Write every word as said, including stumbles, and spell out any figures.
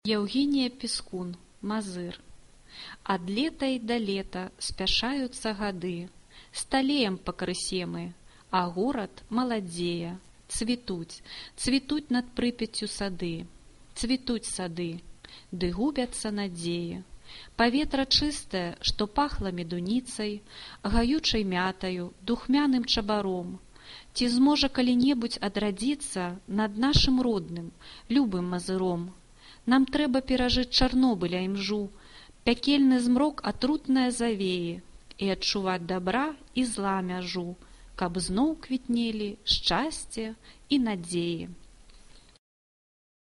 Евгения Пискун, Мазыр. Ад лета й да лета спяшаюцца гады, сталеем пакрысе мы, а горад маладзее. Цвітуць, цвітуць над Прыпяццю сады, цвітуць сады, ды губяцца надзеі. Паветра чыстае, што пахла медуніцай, гаючай мятаю, духмяным чабаром. Ці зможа калі-небудзь адрадзіцца над нашым родным, любым Мазыром? Нам трэба перажыць Чарнобыля імжу, пякельны змрок атрутнае завеі і адчуваць дабра і зла мяжу, каб зноў квітнелі шчасце і надзеі.